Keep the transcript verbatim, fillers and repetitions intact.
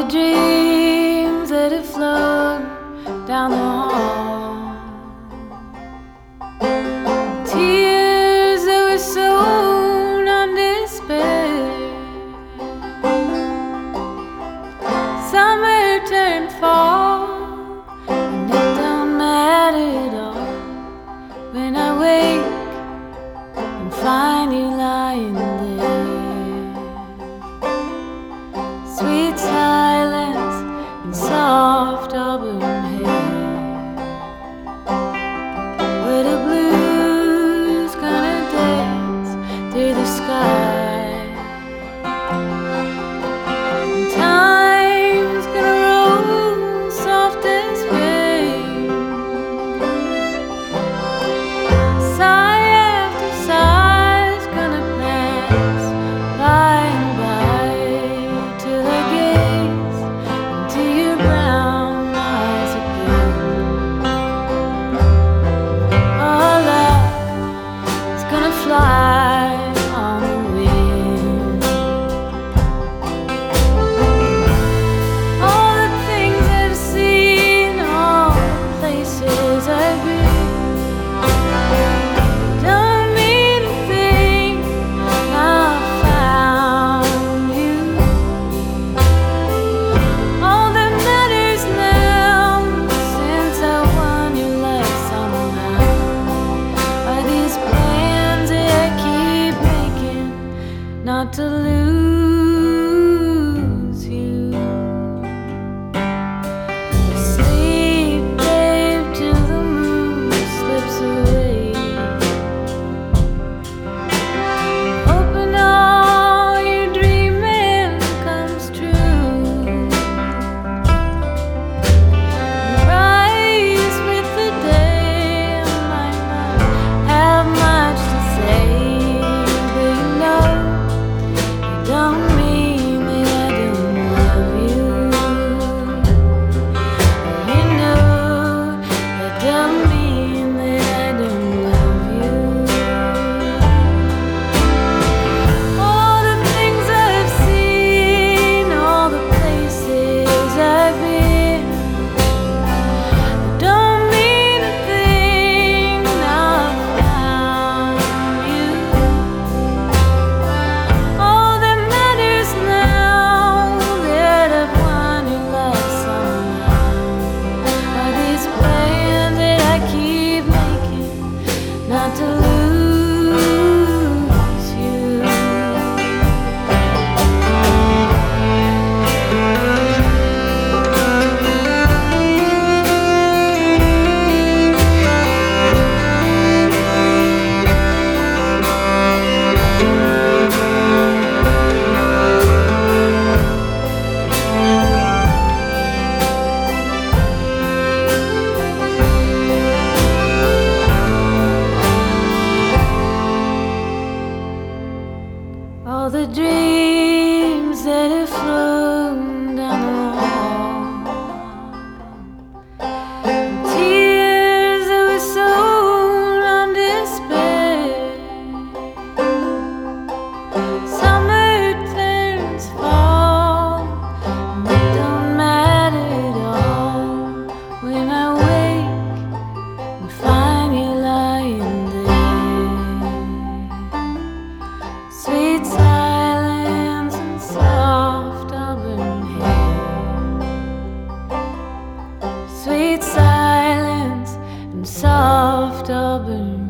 the dreams that have flown down the hall, tears that were sown on despair. Summer turned fall, and it don't matter at all when I wake and find you lying there. Sweet silence and soft auburn hair, where the blues gonna dance through the sky. And time's gonna roll soft as rain. Sigh after sigh's gonna pass by and by, till I gaze into your brown eyes again. Our love is gonna fly on the wind. All the things I've seen, all the places I've been, don't mean a thing. I found you. All that matters now, since I won your life somehow, are these plans that I keep making not to lose you. Sleep, babe, till the moon slips away. Hoping all your dreaming comes true. Rise with the day. I might not have much to say, but you know it don't mean that I don't love you. You know it don't mean that I don't love you. All the things I've seen, all the places I've been, don't mean a thing. I found you. All that matters now, that I've won your love somehow, are these plans that I keep making not to lose you. All the dreams that have flown down the hall, tears that were sown on despair. Summer turns fall, and it don't matter at all when I wake and find you lying there. Sweet silence and soft auburn hair, sweet silence and soft auburn